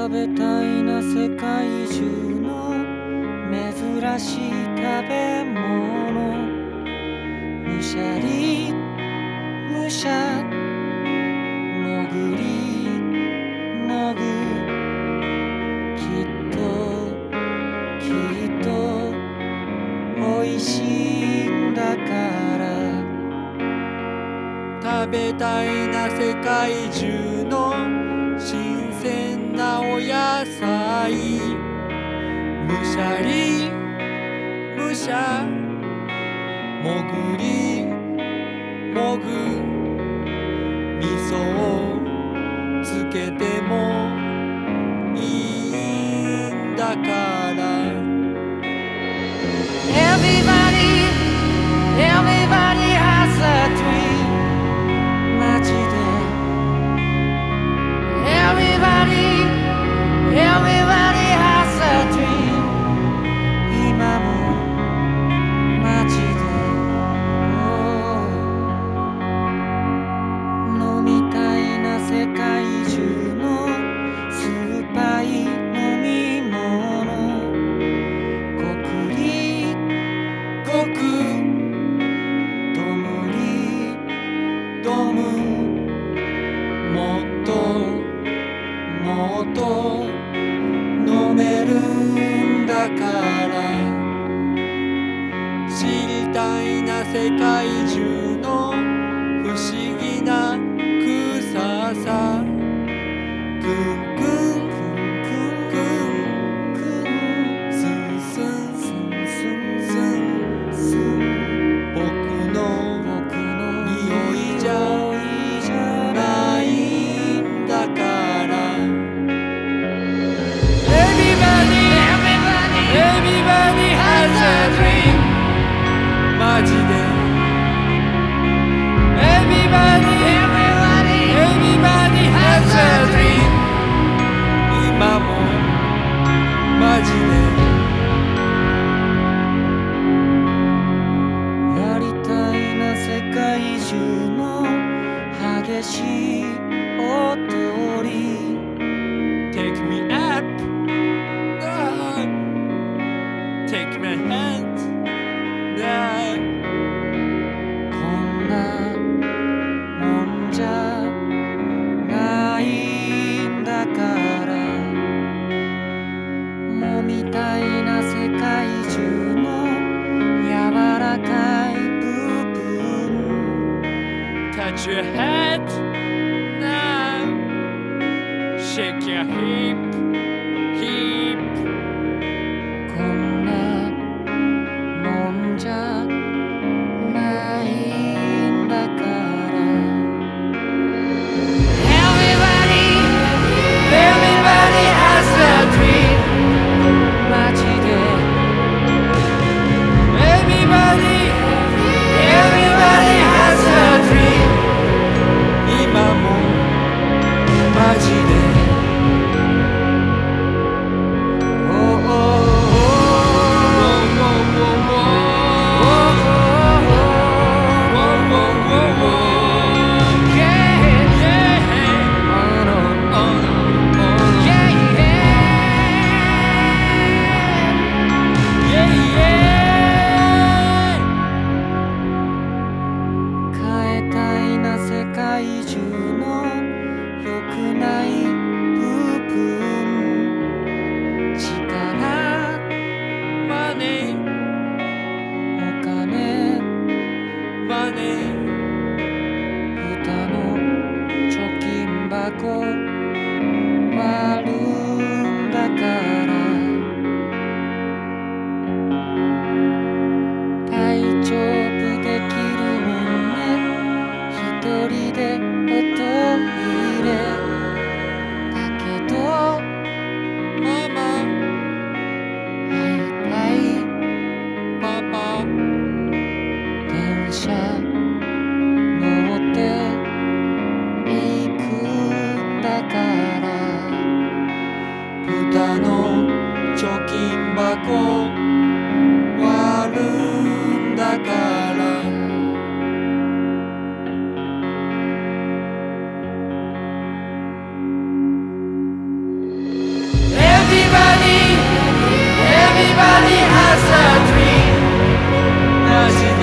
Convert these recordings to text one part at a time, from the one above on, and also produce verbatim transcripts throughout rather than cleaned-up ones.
食べたいな世界中の珍しい食べ物。むしゃりむしゃもぐりもぐきっときっとおいしいんだから。 食べたいな世界中の新鮮なお野菜。むしゃりむしゃもぐりもぐ味噌をつけてもいいんだから。 Everybody Everybody has a dream マジで Everybody Everybody has a dream 今もマジで、oh、飲みたいな世界中の酸っぱい飲み物。ごくりごくどむりどむもっともっと飲めるんだから。 知りたいな世界中の不思議な草さ。くんくんくんくんくんすんすんすんすんすん僕の匂いじゃないんだから。 Everybody Everybody has a dream マジで Everybody Everybody Everybody has a dream 今もマジで。 やりたいな世界中の激しい踊り。 Take me up Take my hand now こんなもんじゃないんだから。もみたいな世界中の柔らかい部分。 Touch your head now Shake your hip hip こんなもんじゃないんだから。 Everybody Everybody has a dream マジで Everybody Everybody has a dream 今もマジで。 Oh, oh,変えたいな世界中の良くない部分。力マネーお金マネー豚の貯金箱割るんだから。大丈夫できるもんね一人でおトイレ。だけどママはいはいパパ電車乗って行くんだから。 豚の貯金箱割るんだから。 Everybody has a dream マジで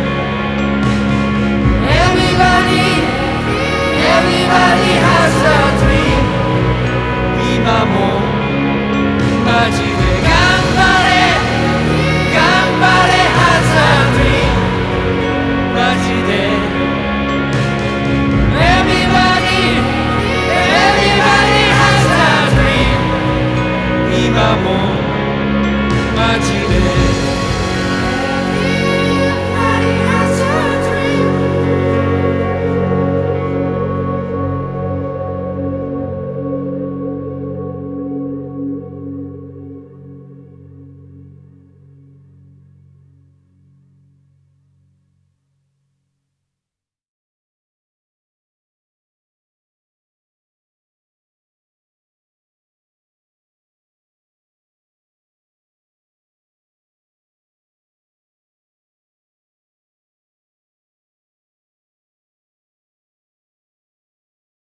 Everybody Everybody has a dream 今もマジで頑張れ頑張れ has a dream マジで Everybody Everybody has a dream 今もマジで